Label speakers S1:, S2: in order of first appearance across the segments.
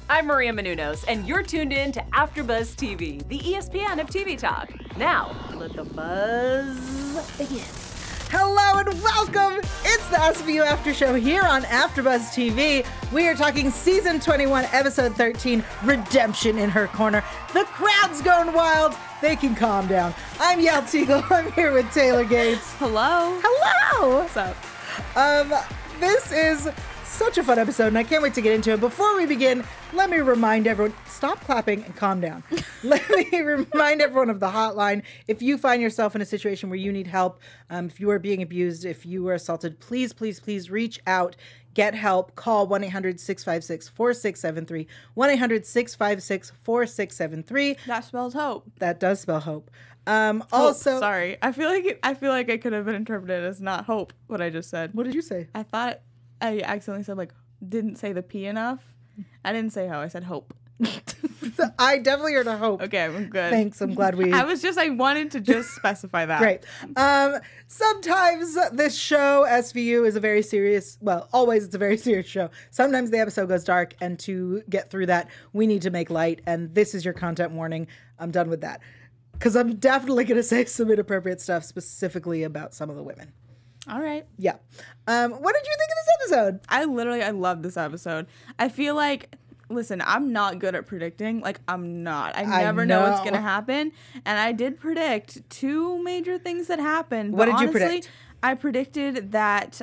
S1: I'm Maria Menounos, and you're tuned in to AfterBuzz TV, the ESPN of TV talk. Now, let the buzz begin.
S2: Hello and welcome! It's the SVU After Show here on AfterBuzz TV. We are talking Season 21, Episode 13, Redemption in Her Corner. The crowd's going wild. They can calm down. I'm Yael Teagle. I'm here with Taylor Gates.
S3: Hello.
S2: Hello!
S3: What's up?
S2: This is such a fun episode, and I can't wait to get into it. Before we begin, let me remind everyone, stop clapping and calm down. Let me remind everyone of the hotline. If you find yourself in a situation where you need help, if you are being abused, if you were assaulted, please, please, please reach out. Get help. Call 1-800-656-4673. 1-800-656-4673.
S3: That spells hope.
S2: That does spell hope.
S3: Also, sorry. I feel like it could have been interpreted as not hope. What I just said.
S2: What did you say?
S3: I thought I accidentally said didn't say the P enough. I didn't say ho. I said hope.
S2: I definitely heard a hope.
S3: Okay, I'm good.
S2: Thanks. I'm glad we.
S3: I wanted to just specify that.
S2: Great. Sometimes this show, SVU, is a very serious, always it's a very serious show. Sometimes the episode goes dark, and to get through that, we need to make light, and this is your content warning. I'm done with that. Because I'm definitely going to say some inappropriate stuff specifically about some of the women.
S3: All right.
S2: Yeah. What did you think of this episode?
S3: I love this episode. I feel like, listen, I'm not good at predicting. I'm not. I never know what's going to happen. And I did predict two major things that happened.
S2: What did you predict?
S3: I predicted that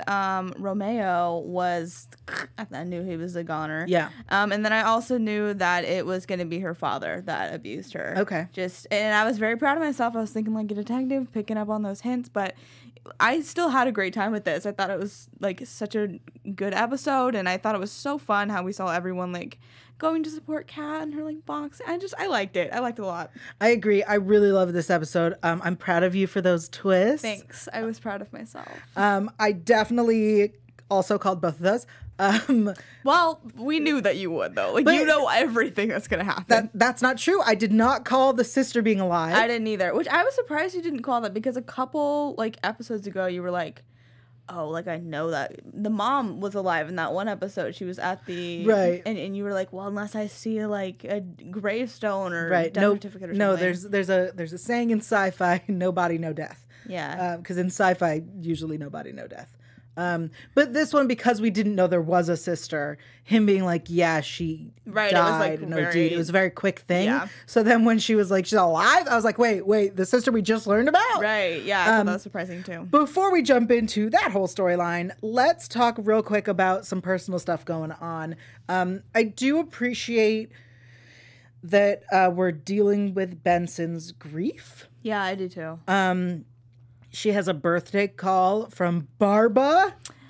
S3: Romeo was, I knew he was a goner.
S2: Yeah.
S3: And then I also knew that it was going to be her father that abused her.
S2: Okay.
S3: And I was very proud of myself. I was thinking like a detective, picking up on those hints, but I still had a great time with this. I thought it was such a good episode, and I thought it was so fun how we saw everyone going to support Kat and her boxing. I liked it. I liked it a lot.
S2: I agree. I really love this episode. I'm proud of you for those twists.
S3: Thanks. I was proud of myself.
S2: I definitely also called both of those.
S3: Well, we knew that you would, though. You know everything that's going to happen.
S2: That's not true. I did not call the sister being alive.
S3: I didn't either, which I was surprised you didn't call that, because a couple, episodes ago, you were like, oh, I know that the mom was alive in that one episode. She was at the...
S2: Right.
S3: And you were like, well, unless I see, a gravestone or death certificate or something.
S2: No, there's a saying in sci-fi, no body, no death.
S3: Yeah.
S2: Because in sci-fi, usually no body, no death. But this one, because we didn't know there was a sister, him being like, yeah, she died. It was a very quick thing.
S3: Yeah.
S2: So then when she was like, she's alive, I was like, wait, the sister we just learned about?
S3: Right, yeah, I thought that was surprising too.
S2: Before we jump into that whole storyline, let's talk real quick about some personal stuff going on. I do appreciate that we're dealing with Benson's grief.
S3: Yeah, I do too.
S2: She has a birthday call from Barba.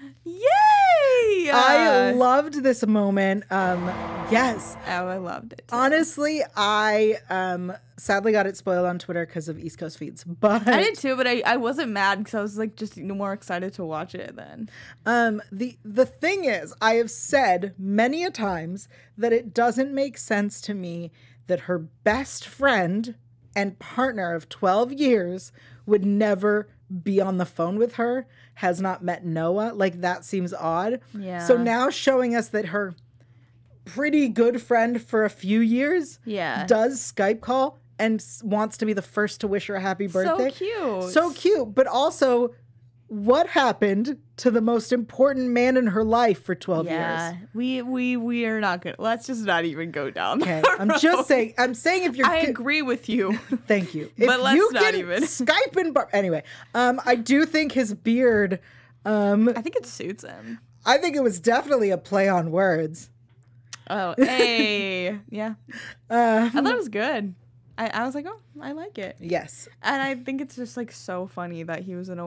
S3: Yay!
S2: I loved this moment. Yes.
S3: Oh, I loved it too.
S2: Honestly, I sadly got it spoiled on Twitter because of East Coast feeds. But
S3: I did too, but I wasn't mad because I was just more excited to watch it then.
S2: The thing is, I have said many a times that it doesn't make sense to me that her best friend and partner of 12 years would never be on the phone with her, has not met Noah. That seems odd.
S3: Yeah.
S2: So now showing us that her pretty good friend for a few years does Skype call and wants to be the first to wish her a happy birthday. So cute. But also, what happened to the most important man in her life for 12 years?
S3: Yeah, we are not good. Let's just not even go down.
S2: Okay, I'm just saying. I'm saying if you're.
S3: I agree with you.
S2: Thank you.
S3: But let's not even
S2: Skype and anyway. I do think his beard.
S3: I think it suits him.
S2: I think it was definitely a play on words.
S3: Oh, hey, yeah. I thought it was good. I was like, oh, I like it.
S2: Yes.
S3: And I think it's just so funny that he was in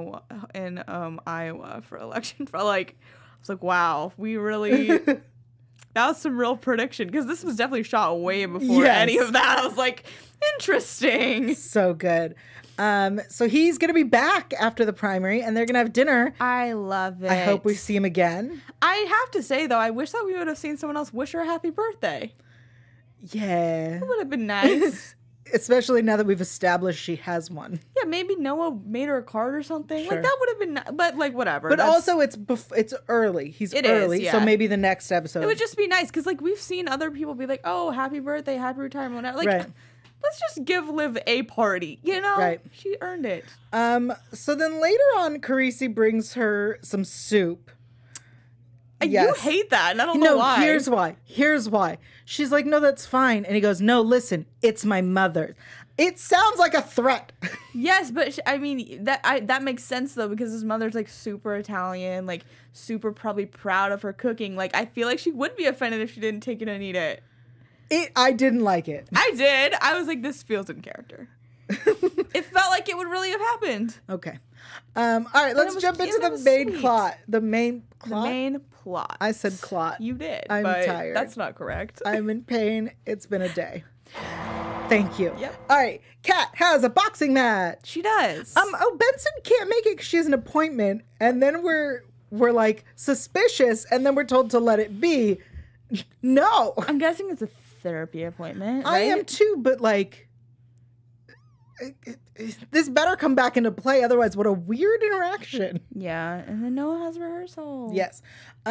S3: Iowa for election. I was like, wow, we really that was some real prediction, because this was definitely shot way before any of that. I was like, interesting.
S2: So good. So he's gonna be back after the primary, and they're gonna have dinner.
S3: I love it.
S2: I hope we see him again.
S3: I have to say though, I wish that we would have seen someone else wish her a happy birthday.
S2: Yeah.
S3: It would have been nice.
S2: Especially now that we've established she has one.
S3: Yeah, maybe Noah made her a card or something.
S2: Sure.
S3: Like, that would have been, but like, whatever.
S2: But also, it's early. He's
S3: It is,
S2: early, so
S3: yeah.
S2: maybe the next episode.
S3: it would just be nice because, like, we've seen other people be like, "Oh, happy birthday, happy retirement," whatever. Like,
S2: Right.
S3: let's just give Liv a party. You know,
S2: Right.
S3: She earned it.
S2: So then later on, Carisi brings her some soup.
S3: And
S2: Yes.
S3: you hate that, and I don't know
S2: No,
S3: why.
S2: Here's why. She's like, no, that's fine. And he goes, no, listen, it's my mother. It sounds like a threat.
S3: Yes, but I mean that makes sense though because his mother's like super Italian, like super probably proud of her cooking. Like I feel like she would be offended if she didn't take it and eat it.
S2: I didn't like it.
S3: I did. I was like, this feels in character. It felt like it would really have happened.
S2: Okay. All right, let's jump into the main
S3: sweet.
S2: plot. The main plot?
S3: The main plot.
S2: I said clot.
S3: You did.
S2: I'm
S3: but
S2: tired.
S3: That's not correct.
S2: I'm in pain. It's been a day. Thank you.
S3: Yep.
S2: All right, Kat has a boxing match.
S3: She does.
S2: Benson can't make it because she has an appointment, and then we're like suspicious, and then we're told to let it be. No,
S3: I'm guessing it's a therapy appointment.
S2: I
S3: right?
S2: am too, but like, this better come back into play. Otherwise, what a weird interaction.
S3: Yeah, and then Noah has rehearsal.
S2: Yes.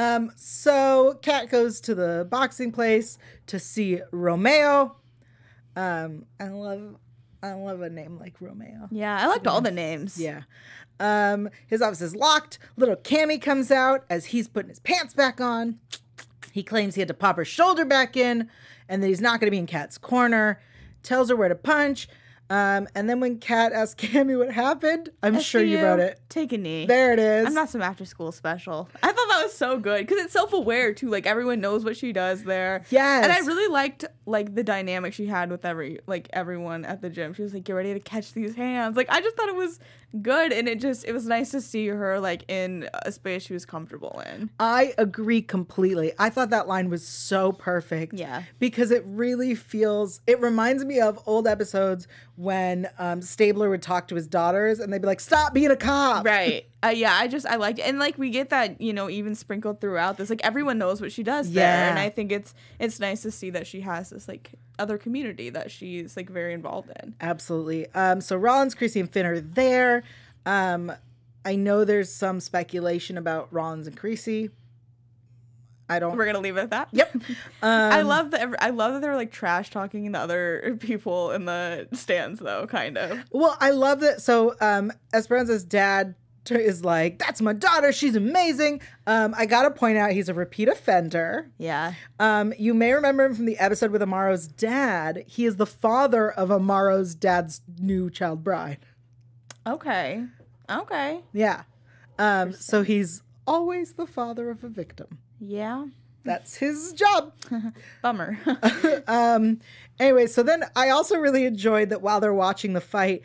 S2: So Kat goes to the boxing place to see Romeo. I love a name like Romeo.
S3: Yeah, I liked all the names.
S2: Yeah. His office is locked. Little Cammy comes out as he's putting his pants back on. He claims he had to pop her shoulder back in and that he's not going to be in Kat's corner. Tells her where to punch. And then when Kat asks Cammy what happened, I'm sure you wrote it.
S3: Take a knee.
S2: There it is.
S3: I'm not some after school special. I thought that was so good because it's self-aware too. Like everyone knows what she does there.
S2: Yes.
S3: And I really liked like the dynamic she had with everyone at the gym. She was like, "Get ready to catch these hands." Like I just thought it was good, and it was nice to see her like in a space she was comfortable in.
S2: I agree completely. I thought that line was so perfect.
S3: Yeah.
S2: Because it really it reminds me of old episodes when Stabler would talk to his daughters and they'd be like, stop being a cop.
S3: Right. Yeah, I liked it. And like we get that, even sprinkled throughout this. Like everyone knows what she does there.
S2: Yeah.
S3: And I think it's nice to see that she has this like other community that she's like very involved in.
S2: Absolutely. So Rollins, Creasy, and Finn are there. I know there's some speculation about Rollins and Creasy.
S3: We're gonna leave it at that.
S2: Yep.
S3: I love that they're like trash talking the other people in the stands though, kind of.
S2: Well, I love that. So Esperanza's dad is like, that's my daughter. She's amazing. I got to point out he's a repeat offender.
S3: Yeah.
S2: You may remember him from the episode with Amaro's dad. He is the father of Amaro's dad's new child bride.
S3: Okay.
S2: Yeah. So he's always the father of a victim.
S3: Yeah.
S2: That's his job.
S3: Bummer.
S2: Anyway, so then I also really enjoyed that while they're watching the fight,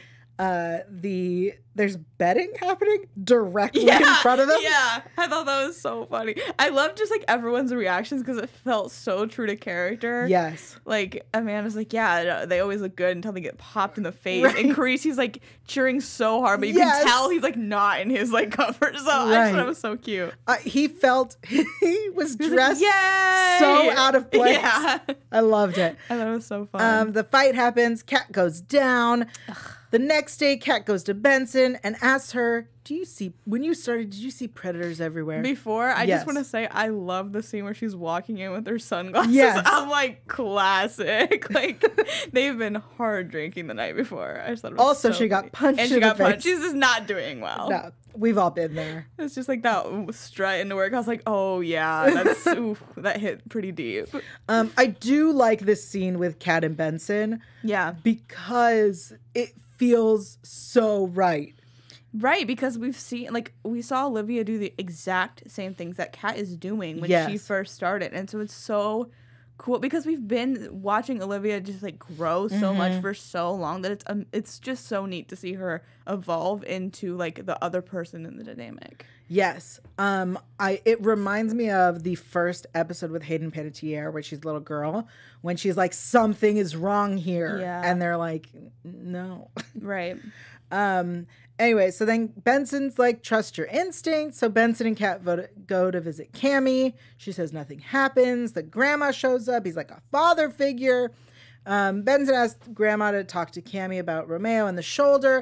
S2: there's betting happening directly in front of them.
S3: Yeah, I thought that was so funny. I love just like everyone's reactions because it felt so true to character.
S2: Yes.
S3: Like Amanda's like, yeah, they always look good until they get popped in the face.
S2: Right.
S3: And Creasy's like cheering so hard, but you
S2: Yes.
S3: can tell he's like not in his like comfort zone. I just
S2: Right.
S3: thought it was so cute.
S2: He was
S3: He was
S2: dressed
S3: like, yay!
S2: so out of place.
S3: Yeah.
S2: I loved it.
S3: I thought it was so fun.
S2: The fight happens. Kat goes down. The next day, Kat goes to Benson and asks her, when you started, did you see predators everywhere?
S3: Before, I
S2: Yes.
S3: just want to say I love the scene where she's walking in with her sunglasses.
S2: Yes.
S3: I'm like, classic. Like, they've been hard drinking the night before. I just thought it was
S2: Also,
S3: so
S2: she got
S3: funny.
S2: punched
S3: And
S2: in
S3: she
S2: the
S3: got punched.
S2: face.
S3: She's just not doing well.
S2: No, we've all been there.
S3: It's just like that strut into work. I was like, oh, yeah, that's, oof, that hit pretty deep.
S2: I do like this scene with Kat and Benson
S3: Yeah.
S2: because it feels so right.
S3: Right, because we saw Olivia do the exact same things that Kat is doing when she
S2: Yes.
S3: first started. And so it's so cool because we've been watching Olivia just like grow so much for so long that it's just so neat to see her evolve into like the other person in the dynamic.
S2: Yes. It reminds me of the first episode with Hayden Panettiere where she's a little girl when she's like, something is wrong here.
S3: Yeah.
S2: And they're like, no.
S3: Right.
S2: Anyway, so then Benson's like, trust your instincts. So Benson and Kat go to visit Cammy. She says nothing happens. The grandma shows up. He's like a father figure. Benson asks grandma to talk to Cammy about Romeo and the shoulder.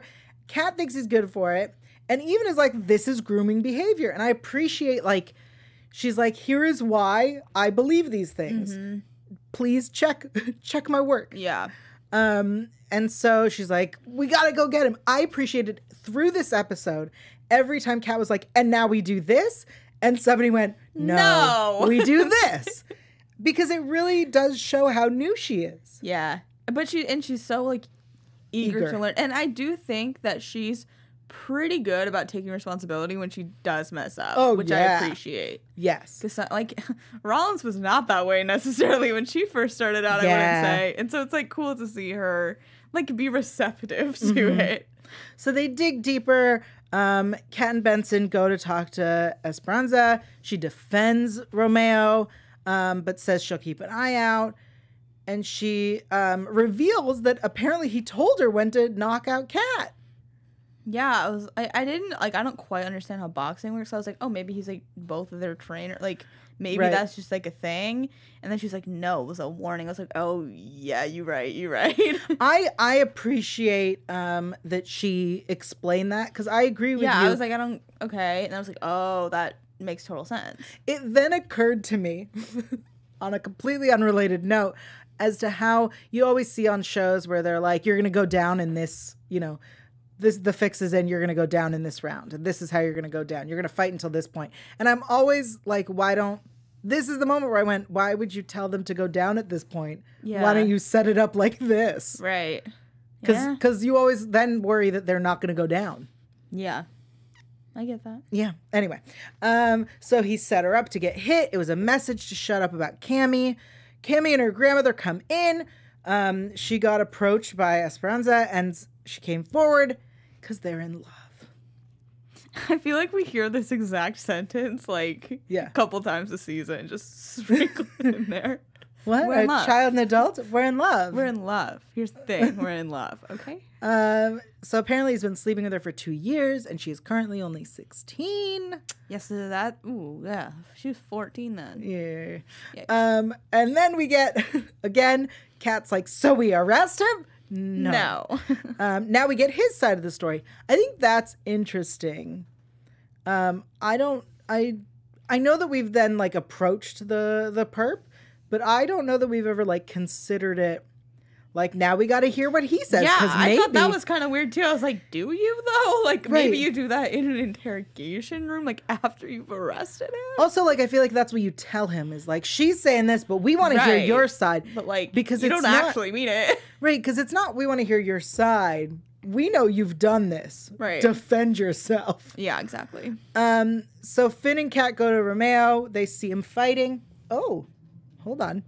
S2: Kat thinks he's good for it. And even is like, this is grooming behavior. And I appreciate, like, she's like, here is why I believe these things. Please check my work.
S3: Yeah.
S2: And so she's like, we got to go get him. I appreciated through this episode, every time Kat was like, and now we do this. And somebody went, no. We do this. Because it really does show how new she is.
S3: Yeah. But she's so, like, eager to learn. And I do think that she's pretty good about taking responsibility when she does mess up, which I appreciate.
S2: Yes.
S3: Because, like, Rollins was not that way necessarily when she first started out, I wouldn't say. And so it's, like, cool to see her, like, be receptive to it.
S2: So they dig deeper. Kat and Benson go to talk to Esperanza. She defends Romeo, but says she'll keep an eye out. And she reveals that apparently he told her when to knock out Kat.
S3: Yeah, I didn't, like, I don't quite understand how boxing works. So I was like, oh, maybe he's, like, both of their trainer. Like, maybe that's just, like, a thing. And then she's like, no, it was a warning. I was like, oh, yeah, you're right.
S2: I appreciate that she explained that, because I agree with you.
S3: Yeah, I was like, okay. And I was like, oh, that makes total sense.
S2: It then occurred to me, on a completely unrelated note, as to how you always see on shows where they're like, you're going to go down in this, you know, the fix is in, you're going to go down in this round. And this is how you're going to go down. You're going to fight until this point. And I'm always like, this is the moment where I went, why would you tell them to go down at this point? Yeah. Why don't you set it up like this?
S3: Right.
S2: Because you always then worry that they're not going to go down.
S3: Yeah. I get that.
S2: Yeah. Anyway. So he set her up to get hit. It was a message to shut up about Cammy. Cammy and her grandmother come in. She got approached by Esperanza and she came forward because they're in love.
S3: I feel like we hear this exact sentence like a couple times a season, just sprinkle it in there.
S2: What? A child and adult? We're in love.
S3: We're in love. Here's the thing. We're in love. Okay.
S2: So apparently he's been sleeping with her for 2 years and she is currently only 16.
S3: Yes, so that. Ooh, yeah. She was 14 then.
S2: Yeah. Yikes. And then we get, again, Kat's like, so we arrest him? No. Now we get his side of the story. I think that's interesting. I know that we've then like approached the perp, but I don't know that we've ever like considered it. Like, now we got to hear what he says.
S3: Yeah, I thought that was kind of weird too. I was like, do you though? Like, maybe you do that in an interrogation room, like after you've arrested him.
S2: Also, like, I feel like that's what you tell him is like, she's saying this, but we want to hear your side.
S3: But like,
S2: because
S3: you don't actually mean it.
S2: Right, because it's not we want to hear your side. We know you've done this.
S3: Right.
S2: Defend yourself.
S3: Yeah, exactly.
S2: So Finn and Kat go to Romeo. They see him fighting. Oh, hold on.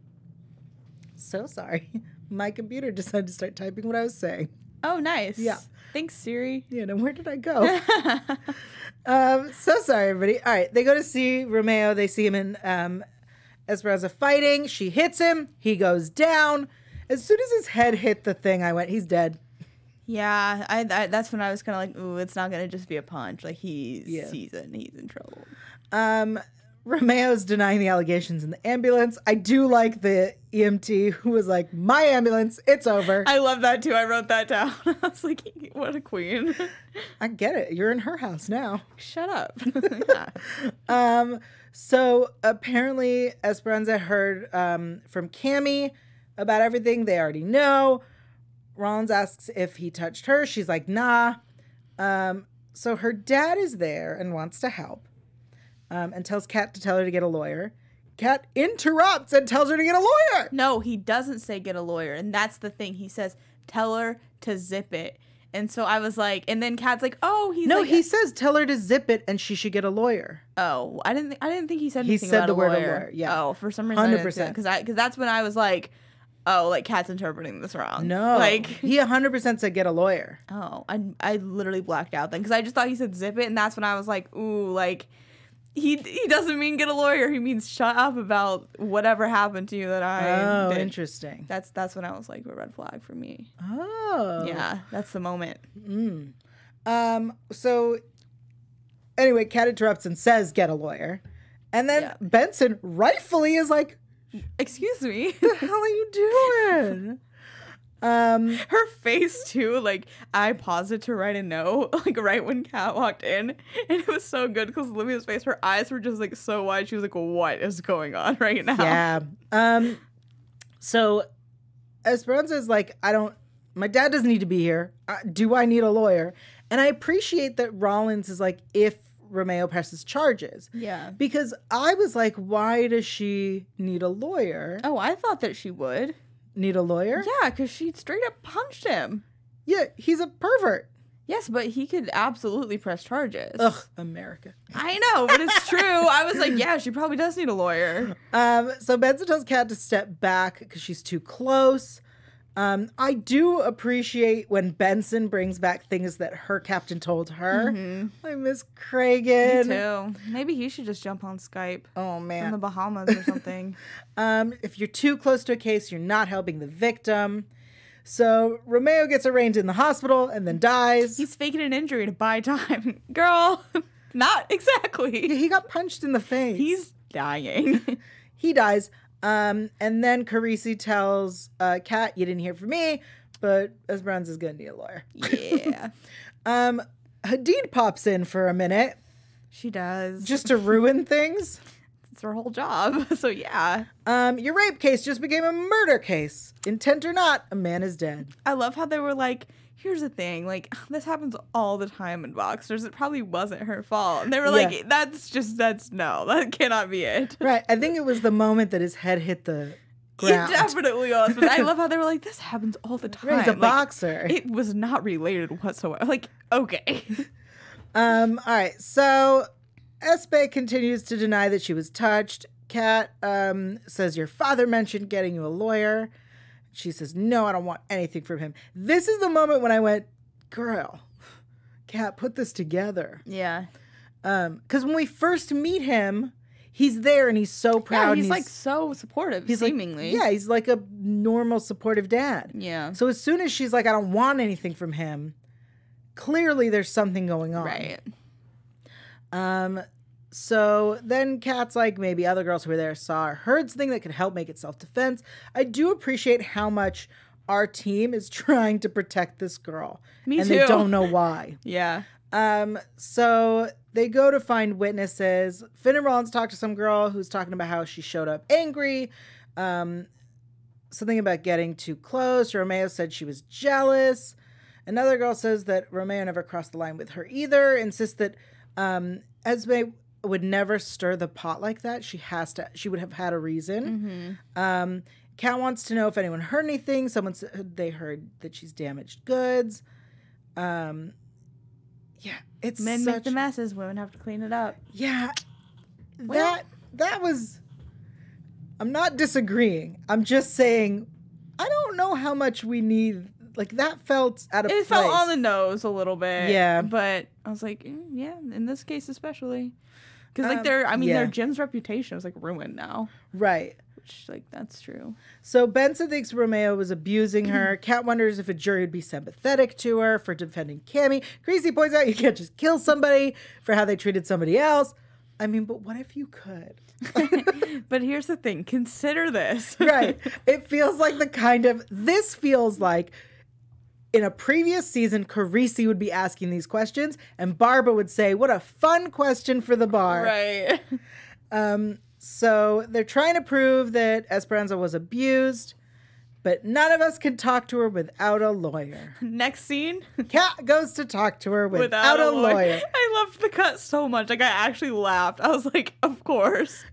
S2: So sorry. My computer decided to start typing what I was saying.
S3: Oh, nice.
S2: Yeah.
S3: Thanks, Siri.
S2: Yeah, now where did I go? So sorry, everybody. All right, they go to see Romeo. They see him in Esperanza fighting. She hits him. He goes down. As soon as his head hit the thing, I went, he's dead.
S3: Yeah, I that's when I was kind of like, ooh, it's not going to just be a punch. Like, he's seasoned. He's in trouble.
S2: Romeo's denying the allegations in the ambulance. I do like the EMT who was like, my ambulance, it's over.
S3: I love that too. I wrote that down. I was like, what a queen.
S2: I get it. You're in her house now.
S3: Shut up.
S2: Yeah. So apparently Esperanza heard from Cammy about everything they already know. Rollins asks if he touched her. She's like, nah. So her dad is there and wants to help. And tells Kat to tell her to get a lawyer. Kat interrupts and tells her to get a lawyer.
S3: No, he doesn't say get a lawyer. And that's the thing. He says, tell her to zip it. And so I was like, and then Kat's like, oh,
S2: he says tell her to zip it and she should get a lawyer.
S3: Oh, I didn't think he said anything about a lawyer. He said the word lawyer, yeah. Oh, for some reason
S2: 100%.
S3: Because that's when I was like, oh, like Kat's interpreting this wrong.
S2: No,
S3: like
S2: he 100% said get a lawyer.
S3: Oh, I literally blacked out then because I just thought he said zip it. And that's when I was like, ooh, like. He doesn't mean get a lawyer. He means shut up about whatever happened to you that I did.
S2: Interesting.
S3: That's when I was like, a red flag for me.
S2: Oh.
S3: Yeah, that's the moment.
S2: So anyway, Kat interrupts and says get a lawyer. And then Benson rightfully is like,
S3: excuse me.
S2: what the hell are you doing?
S3: Her face too, like I paused it to write a note, like right when Kat walked in, and it was so good because Olivia's face, her eyes were just like so wide. She was like, "What is going on right now?"
S2: Yeah. So Esperanza is like, my dad doesn't need to be here. Do I need a lawyer? And I appreciate that Rollins is like, if Romeo presses charges.
S3: Yeah.
S2: Because I was like, why does she need a lawyer?
S3: Oh, I thought that she would.
S2: Need a lawyer?
S3: Yeah, because she straight up punched him.
S2: Yeah, he's a pervert.
S3: Yes, but he could absolutely press charges.
S2: Ugh, America.
S3: I know, but it's true. I was like, yeah, she probably does need a lawyer.
S2: So Benson tells Kat to step back because she's too close. I do appreciate when Benson brings back things that her captain told her.
S3: Mm-hmm.
S2: I miss Kragen.
S3: Me too. Maybe he should just jump on Skype.
S2: Oh,
S3: From
S2: man.
S3: the Bahamas or something.
S2: If you're too close to a case, you're not helping the victim. So Romeo gets arraigned in the hospital and then dies.
S3: He's faking an injury to buy time. Girl, not exactly.
S2: He got punched in the face.
S3: He's dying.
S2: He dies. And then Carisi tells Kat, you didn't hear from me, but Esperanza's going to need a lawyer.
S3: Yeah.
S2: Hadid pops in for a minute
S3: She does.
S2: just to ruin things.
S3: It's her whole job. So yeah.
S2: Your rape case just became a murder case. Intent or not, a man is dead.
S3: I love how they were like, here's the thing, like, this happens all the time in boxers. It probably wasn't her fault. And they were like,
S2: Yeah.
S3: no, that cannot be it.
S2: Right. I think it was the moment that his head hit the
S3: It
S2: ground.
S3: definitely was. But I love how they were like, this happens all the time.
S2: Right, he's a
S3: Like,
S2: boxer.
S3: it was not related whatsoever. Like, okay.
S2: All right. So Espe continues to deny that she was touched. Kat says your father mentioned getting you a lawyer. She says, no, I don't want anything from him. This is the moment when I went, girl, Kat, put this together.
S3: Yeah.
S2: Because when we first meet him, he's there and he's so proud.
S3: Yeah,
S2: and
S3: he's like so supportive,
S2: he's like-
S3: seemingly.
S2: yeah, he's like a normal, supportive dad.
S3: Yeah.
S2: So as soon as she's like, I don't want anything from him, clearly there's something going on.
S3: Right.
S2: So then Kat's like, maybe other girls who were there saw or heard something that could help make it self-defense. I do appreciate how much our team is trying to protect this girl.
S3: Me
S2: and
S3: too.
S2: they don't know why.
S3: Yeah.
S2: So they go to find witnesses. Finn and Rollins talk to some girl who's talking about how she showed up angry. Something about getting too close. Romeo said she was jealous. Another girl says that Romeo never crossed the line with her either. Insists that Esme would never stir the pot like that. She would have had a reason. Kat wants to know if anyone heard anything. Someone said they heard that she's damaged goods. Yeah, it's
S3: Men
S2: such...
S3: make the messes, women have to clean it up.
S2: Yeah,
S3: Well-
S2: that was... I'm not disagreeing. I'm just saying, I don't know how much we need... Like, that felt out of place.
S3: It felt on the nose a little bit.
S2: Yeah.
S3: But I was like, yeah, in this case especially. Because, like,
S2: yeah.
S3: their gym's reputation is, like, ruined now.
S2: Right.
S3: Which, like, that's true.
S2: So Benson thinks Romeo was abusing her. Kat wonders if a jury would be sympathetic to her for defending Cammy. Greasy points out you can't just kill somebody for how they treated somebody else. I mean, but what if you could?
S3: But here's the thing. Consider this.
S2: Right. It feels like this feels like in a previous season, Carisi would be asking these questions and Barbara would say, what a fun question for the bar.
S3: Right.
S2: So they're trying to prove that Esperanza was abused, but none of us can talk to her without a lawyer.
S3: Next scene.
S2: Kat goes to talk to her without a lawyer.
S3: I loved the cut so much. Like, I actually laughed. I was like, of course.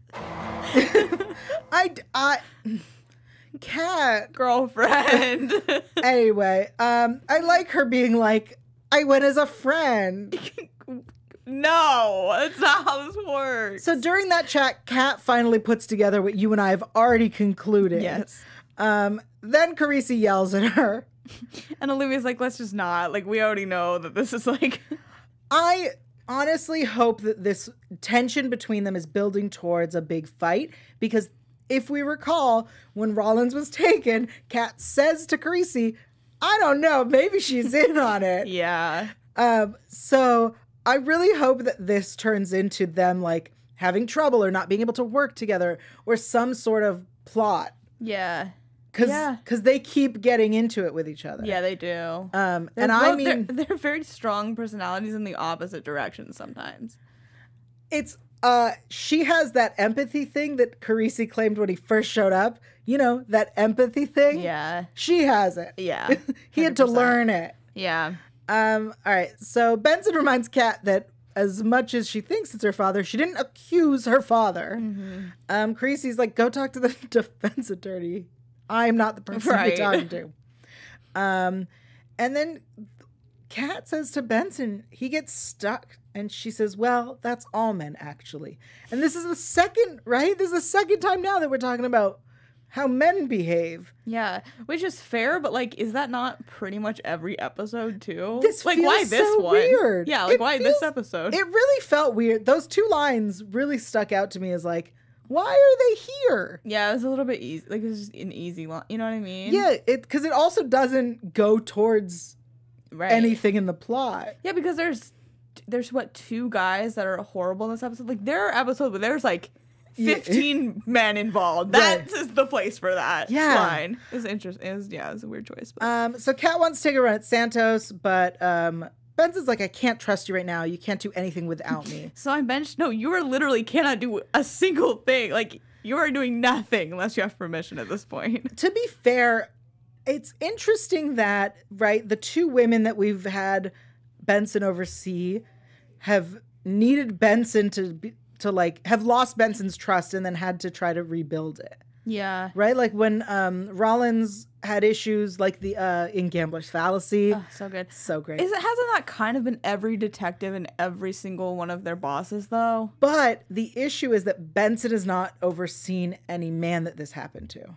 S2: Kat.
S3: Girlfriend.
S2: Anyway, I like her being like, I went as a friend.
S3: No, that's not how this works.
S2: So during that chat, Kat finally puts together what you and I have already concluded.
S3: Yes.
S2: Then Carisi yells at her.
S3: And Olivia's like, let's just not. Like, we already know that this is like...
S2: I honestly hope that this tension between them is building towards a big fight, because if we recall, when Rollins was taken, Kat says to Carisi, I don't know, maybe she's in on it.
S3: Yeah.
S2: So I really hope that this turns into them like having trouble or not being able to work together or some sort of plot.
S3: Yeah.
S2: because they keep getting into it with each other.
S3: Yeah, they do.
S2: And I mean,
S3: they're very strong personalities in the opposite direction sometimes.
S2: it's she has that empathy thing that Carisi claimed when he first showed up. You know, that empathy thing.
S3: Yeah.
S2: She has it.
S3: Yeah.
S2: He had to
S3: 100%.
S2: learn it.
S3: Yeah.
S2: All right. So Benson reminds Kat that as much as she thinks it's her father, she didn't accuse her father. Carisi's like, go talk to the defense attorney. I'm not the person
S3: Right.
S2: you're talking to. And then Kat says to Benson, he gets stuck. And she says, well, that's all men, actually. And this is the second, right? This is the second time now that we're talking about how men behave.
S3: Yeah, which is fair, but like, is that not pretty much every episode too?
S2: This
S3: like,
S2: feels
S3: why this
S2: so
S3: one?
S2: weird.
S3: Yeah, like
S2: It
S3: why
S2: feels-
S3: this episode?
S2: It really felt weird. Those two lines really stuck out to me as like, why are they here?
S3: Yeah, it was a little bit easy. Like, it was just an easy line. You know what I mean?
S2: Yeah, because it also doesn't go towards
S3: Right.
S2: anything in the plot.
S3: Yeah, because there's what, 2 guys that are horrible in this episode. Like, there are episodes where there's like 15 men involved.
S2: Right.
S3: That is the place for that
S2: Yeah.
S3: line. It's interesting. It's a weird choice. But.
S2: So Kat wants to take a run at Santos, but Benson's like, I can't trust you right now. You can't do anything without me.
S3: So I'm benched. No, you are literally cannot do a single thing. Like, you are doing nothing unless you have permission at this point.
S2: To be fair, it's interesting that, right, the 2 women that we've had Benson oversee have needed Benson to like have lost Benson's trust and then had to try to rebuild it.
S3: Yeah.
S2: Right? Like when Rollins had issues like the in Gambler's Fallacy.
S3: Oh, so good.
S2: So great.
S3: Hasn't that kind of been every detective and every single one of their bosses, though?
S2: But the issue is that Benson has not overseen any man that this happened to.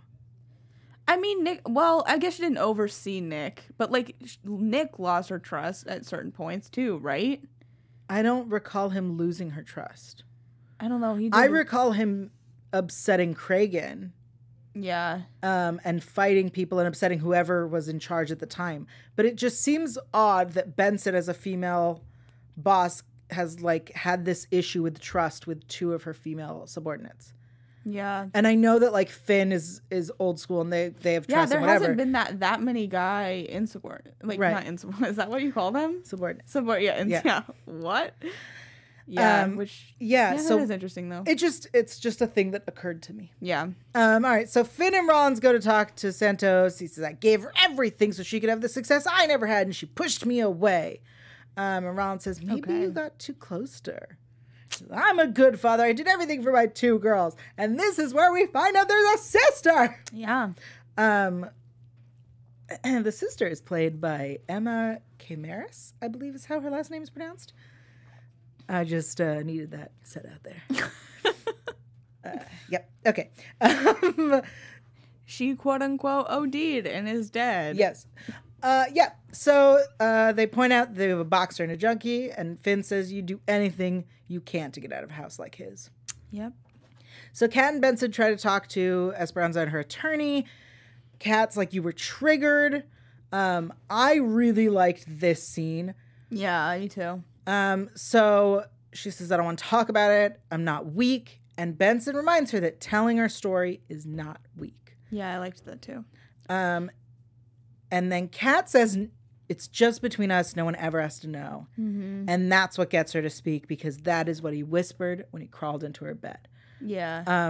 S3: I mean, Nick, well, I guess she didn't oversee Nick, but, like, Nick lost her trust at certain points, too, right?
S2: I don't recall him losing her trust.
S3: I don't know. He did.
S2: I recall him upsetting Cragen.
S3: Yeah.
S2: And fighting people and upsetting whoever was in charge at the time. But it just seems odd that Benson, as a female boss, has like had this issue with trust with 2 of her female subordinates.
S3: Yeah.
S2: And I know that like Finn is old school and they have
S3: Yeah,
S2: trust
S3: there
S2: and whatever.
S3: hasn't been that many guy insubordinate. Like,
S2: Right.
S3: not insubordinate. Is that what you call them?
S2: Subordinate.
S3: Yeah.
S2: Yeah.
S3: Yeah. What? Yeah.
S2: Yeah, so
S3: that is interesting, though.
S2: it's just a thing that occurred to me.
S3: Yeah.
S2: All right, so Finn and Rollins go to talk to Santos. He says, I gave her everything so she could have the success I never had, and she pushed me away. And Rollins says, maybe
S3: Okay.
S2: you got too close to her. He says, I'm a good father. I did everything for my 2 girls. And this is where we find out there's a sister.
S3: Yeah.
S2: The sister is played by Emma Camaris, I believe is how her last name is pronounced. I just needed that set out there. Yep. Okay.
S3: She quote unquote OD'd and is dead.
S2: Yes. Yeah. So they point out they have a boxer and a junkie, and Finn says you do anything you can to get out of a house like his.
S3: Yep.
S2: So Kat and Benson try to talk to Esperanza and her attorney. Kat's like, you were triggered. I really liked this scene.
S3: Yeah, me too.
S2: So she says, I don't want to talk about it. I'm not weak. And Benson reminds her that telling her story is not weak.
S3: Yeah, I liked that too.
S2: And then Kat says, it's just between us. No one ever has to know.
S3: Mm-hmm.
S2: And that's what gets her to speak, because that is what he whispered when he crawled into her bed.
S3: Yeah.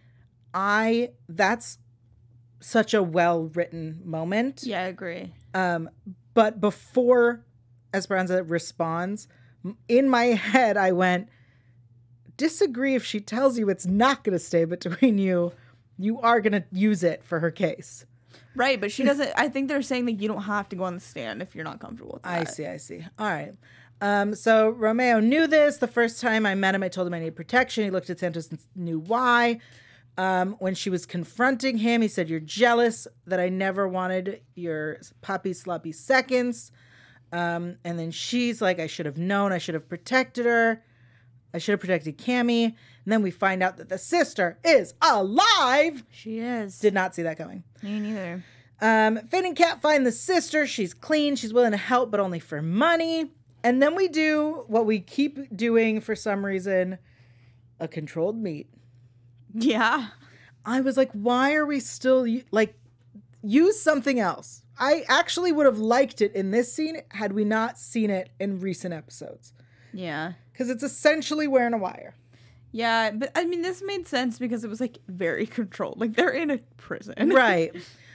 S2: That's such a well-written moment.
S3: Yeah, I agree.
S2: But before Esperanza responds, in my head, I went, disagree if she tells you it's not going to stay between you. You are going to use it for her case.
S3: Right, but she doesn't. I think they're saying that you don't have to go on the stand if you're not comfortable with that.
S2: I see. All right. So Romeo knew this. The first time I met him, I told him I needed protection. He looked at Santos and knew why. When she was confronting him, he said, you're jealous that I never wanted your poppy sloppy seconds. And then she's like, I should have known. I should have protected her. I should have protected Cammy. And then we find out that the sister is alive.
S3: She is.
S2: Did not see that coming.
S3: Me neither.
S2: Finn and Kat find the sister. She's clean. She's willing to help, but only for money. And then we do what we keep doing for some reason, a controlled meet.
S3: Yeah.
S2: I was like, why are we still, like, use something else. I actually would have liked it in this scene had we not seen it in recent episodes.
S3: Yeah.
S2: Because it's essentially wearing a wire.
S3: Yeah, but I mean, this made sense because it was like very controlled. Like they're in a prison.
S2: Right.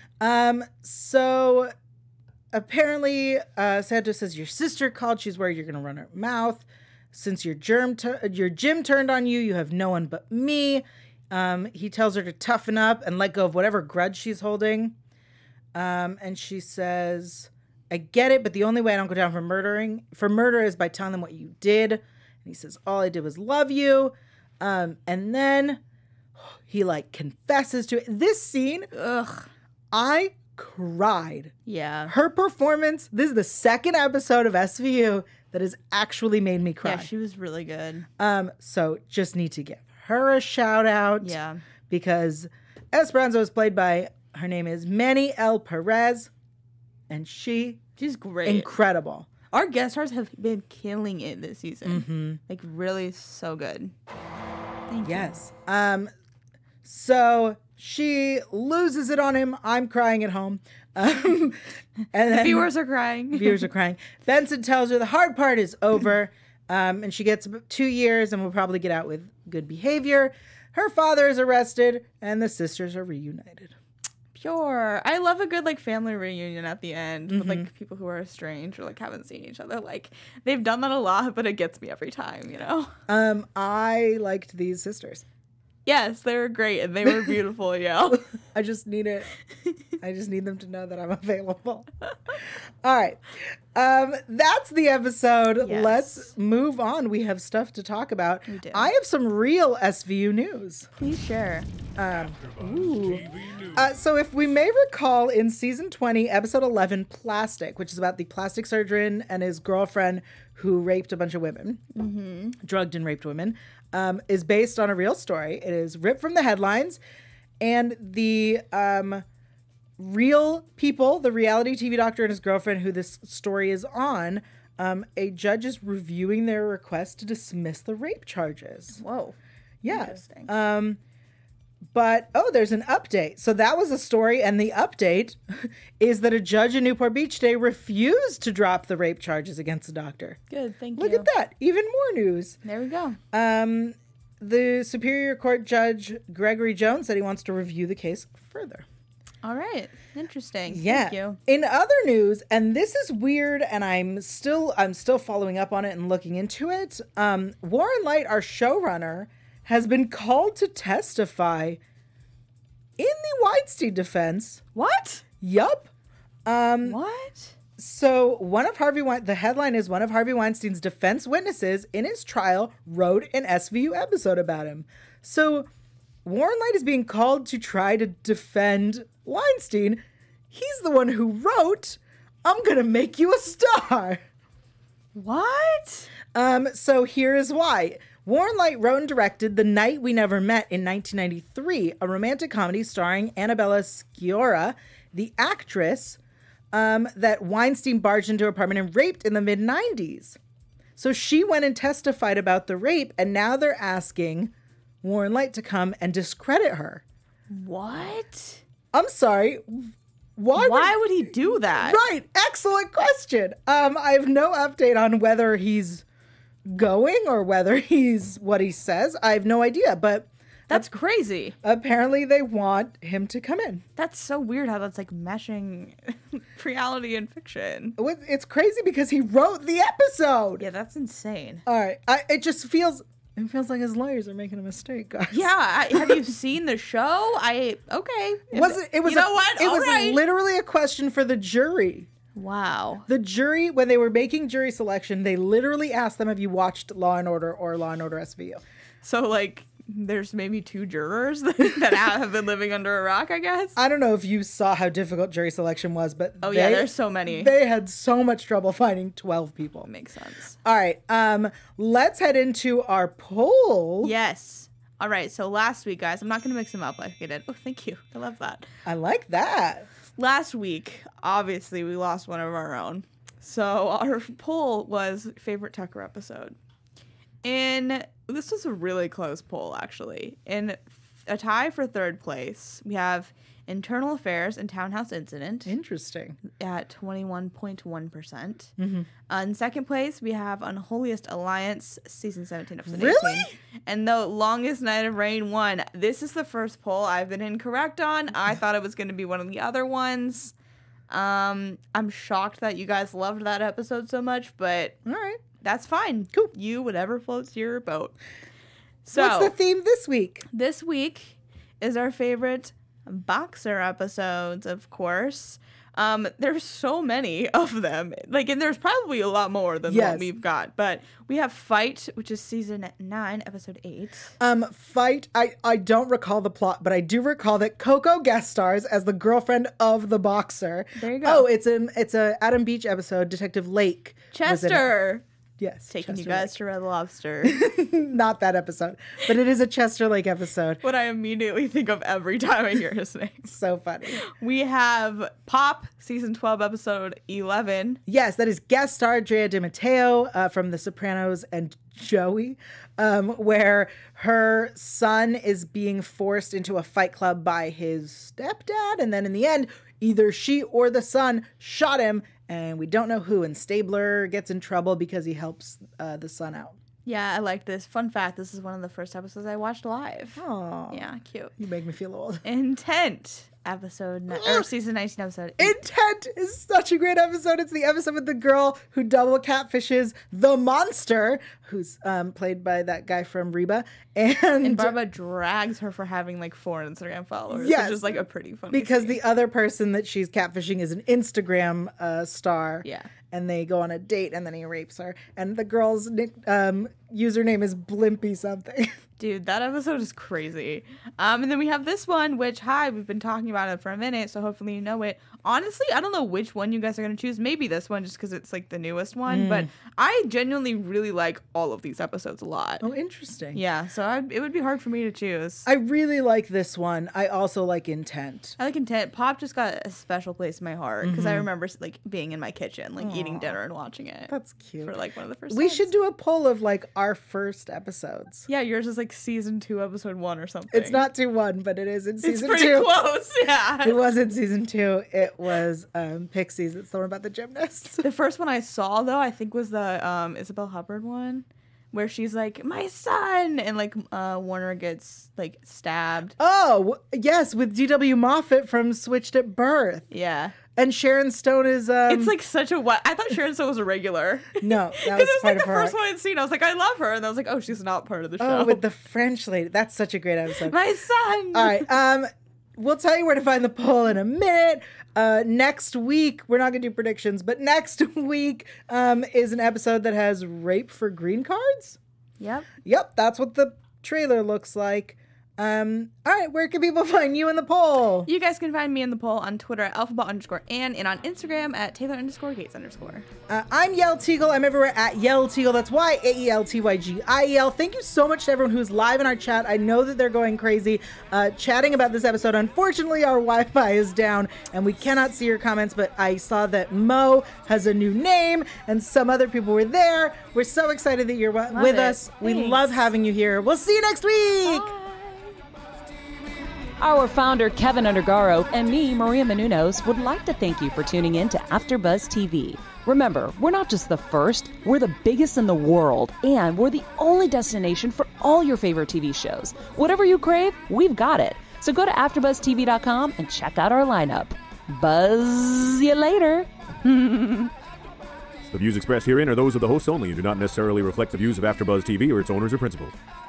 S2: So apparently, Santa says your sister called. She's worried you're going to run her mouth. Since your gym turned on you, you have no one but me. He tells her to toughen up and let go of whatever grudge she's holding. And she says, I get it, but the only way I don't go down for murder is by telling them what you did. And he says, all I did was love you. And then he like confesses to it. This scene, I cried.
S3: Yeah.
S2: Her performance, this is the second episode of SVU that has actually made me cry.
S3: Yeah, she was really good.
S2: So just need to give her a shout out.
S3: Yeah.
S2: Because Esperanza is played by, her name is Manny L. Perez, and she's
S3: great.
S2: Incredible.
S3: Our guest stars have been killing it this season. Like really so good. Thank you.
S2: Yes. So she loses it on him. I'm crying at home. And then
S3: Viewers are crying.
S2: Viewers are crying. Benson tells her the hard part is over. And she gets about 2 years and will probably get out with good behavior. Her father is arrested and the sisters are reunited.
S3: Pure. I love a good like family reunion at the end with like people who are estranged or like haven't seen each other. Like they've done that a lot, but it gets me every time, you know?
S2: I liked these sisters.
S3: Yes, they were great and they were beautiful, yo.
S2: I just need them to know that I'm available. All right. That's the episode.
S3: Yes.
S2: Let's move on. We have stuff to talk about.
S3: We do.
S2: I have some real SVU news.
S3: Please share.
S2: So if we may recall in season 20, episode 11, Plastic, which is about the plastic surgeon and his girlfriend who raped a bunch of women, drugged and raped women, is based on a real story. It is ripped from the headlines, and the real people, the reality TV doctor and his girlfriend who this story is on, a judge is reviewing their request to dismiss the rape charges.
S3: Whoa.
S2: Yeah.
S3: Interesting.
S2: But, there's an update. So that was a story, and the update is that a judge in Newport Beach today refused to drop the rape charges against the doctor.
S3: Good, thank you.
S2: Look at that. Even more news.
S3: There we go.
S2: The Superior Court Judge Gregory Jones said he wants to review the case further.
S3: All right. Interesting.
S2: Yeah.
S3: Thank you.
S2: In other news, and this is weird, and I'm still following up on it and looking into it. Warren Leight, our showrunner, has been called to testify in the Weinstein defense.
S3: What?
S2: Yup.
S3: What?
S2: So the headline is one of Harvey Weinstein's defense witnesses in his trial wrote an SVU episode about him. So Warren Leight is being called to try to defend Weinstein. He's the one who wrote, I'm going to make you a star.
S3: What?
S2: So here is why. Warren Leight wrote and directed The Night We Never Met in 1993, a romantic comedy starring Annabella Sciorra, the actress that Weinstein barged into her apartment and raped in the mid-90s. So she went and testified about the rape, and now they're asking Warren Leight to come and discredit her.
S3: What?
S2: I'm sorry.
S3: Why would he do that?
S2: Right. Excellent question. I have no update on whether he's going or whether he's what he says. I have no idea, but
S3: that's crazy.
S2: Apparently they want him to come in.
S3: That's so weird how that's like meshing reality and fiction.
S2: It's crazy because he wrote the episode.
S3: Yeah, that's insane.
S2: All right. It feels like his lawyers are making a mistake, guys.
S3: Yeah, have you seen the show? Okay.
S2: It was
S3: you know what?
S2: It was literally a question for the jury.
S3: Wow.
S2: The jury, when they were making jury selection, they literally asked them, have you watched Law & Order or Law & Order SVU?
S3: So, like, there's maybe 2 jurors that have been living under a rock, I guess?
S2: I don't know if you saw how difficult jury selection was, but
S3: yeah, there's so many.
S2: They had so much trouble finding 12 people.
S3: Makes sense.
S2: All right. Let's head into our poll.
S3: Yes. All right. So last week, guys, I'm not going to mix them up like I did. Oh, thank you. I love that.
S2: I like that.
S3: Last week, obviously, we lost one of our own. So our poll was favorite Tucker episode. And this was a really close poll, actually. In a tie for third place, we have Internal Affairs and Townhouse Incident
S2: Interesting.
S3: at 21.1%. In second place, we have Unholiest Alliance, season 17, episode 18.
S2: Really?
S3: And The Longest Night of Rain won. This is the first poll I've been incorrect on. I thought it was going to be one of the other ones. I'm shocked that you guys loved that episode so much, but
S2: All right.
S3: that's fine.
S2: Cool.
S3: You, whatever floats your boat. So
S2: What's the theme this week?
S3: this week is our favorite boxer episodes, of course. There's so many of them. And there's probably a lot more than
S2: Yes.
S3: what we've got. But we have Fight, which is season 9, episode 8.
S2: Fight. I don't recall the plot, but I do recall that Coco guest stars as the girlfriend of the boxer.
S3: There you go.
S2: Oh, it's a Adam Beach episode. Detective Lake was in it.
S3: Chester!
S2: Yes,
S3: Taking you
S2: Chester
S3: guys to Red Lobster.
S2: Lake. Not that episode, but it is a Chester Lake episode.
S3: What I immediately think of every time I hear his name.
S2: So funny.
S3: We have Pop, season 12, episode 11.
S2: Yes, that is guest star Drea De Matteo from The Sopranos and Joey, where her son is being forced into a fight club by his stepdad, and then in the end, either she or the son shot him, and we don't know who, and Stabler gets in trouble because he helps the son out.
S3: Yeah, I like this. Fun fact, this is one of the first episodes I watched live.
S2: Aw,
S3: Yeah, cute.
S2: you make me feel old.
S3: Intent, season 19, episode 8.
S2: Intent is such a great episode. It's the episode with the girl who double catfishes the monster, who's played by that guy from Reba.
S3: And Barbara drags her for having 4 Instagram followers.
S2: Yes.
S3: Which is a pretty funny
S2: because
S3: scene.
S2: the other person that she's catfishing is an Instagram star.
S3: Yeah.
S2: And they go on a date and then he rapes her. And the girl's username is Blimpy something.
S3: Dude, that episode is crazy. And then we have this one, which, we've been talking about it for a minute, so hopefully you know it. Honestly, I don't know which one you guys are going to choose. Maybe this one, just because it's the newest one. But I genuinely really like all of these episodes a lot.
S2: Oh, interesting.
S3: Yeah, so it would be hard for me to choose.
S2: I really like this one. I also like Intent.
S3: I like Intent. Pop just got a special place in my heart because I remember being in my kitchen, eating dinner and watching it.
S2: That's cute.
S3: For one of the first
S2: We
S3: times.
S2: should do a poll of our first episodes.
S3: Yeah, yours is season 2, episode 1 or something.
S2: It's not 2-1, but it is in season 2.
S3: It's pretty close, yeah.
S2: It was in season 2. It was Pixies. It's the one about the gymnasts.
S3: The first one I saw, though, I think was the Isabel Huppert one, where she's like, my son! And, Warner gets, stabbed.
S2: Oh, yes, with D.W. Moffat from Switched at Birth.
S3: Yeah.
S2: And Sharon Stone is...
S3: It's, such a... I thought Sharon Stone was a regular.
S2: No, that
S3: Because
S2: was
S3: it was,
S2: part
S3: the
S2: of her.
S3: first one I'd seen. I was like, I love her. And I was like, oh, she's not part of the show.
S2: Oh, with the French lady. That's such a great episode.
S3: My son!
S2: All right. We'll tell you where to find the poll in a minute. Next week, we're not going to do predictions, but next week is an episode that has rape for green cards.
S3: Yep.
S2: Yep, that's what the trailer looks like. All right, where can people find you in the poll?
S3: You guys can find me in the poll on Twitter at alphabet_Ann and on Instagram at Taylor_Gates_.
S2: I'm Yell Teagle. I'm everywhere at Yell Teagle. That's YAELTYGIEL. Thank you so much to everyone who's live in our chat. I know that they're going crazy chatting about this episode. Unfortunately, our Wi-Fi is down and we cannot see your comments, but I saw that Mo has a new name and some other people were there. We're so excited that you're with us. We
S3: Thanks.
S2: love having you here. We'll see you next week.
S1: Our founder, Kevin Undergaro, and me, Maria Menounos, would like to thank you for tuning in to AfterBuzz TV. Remember, we're not just the first, we're the biggest in the world, and we're the only destination for all your favorite TV shows. Whatever you crave, we've got it. So go to AfterBuzzTV.com and check out our lineup. Buzz you later.
S4: The views expressed herein are those of the hosts only and do not necessarily reflect the views of AfterBuzz TV or its owners or principals.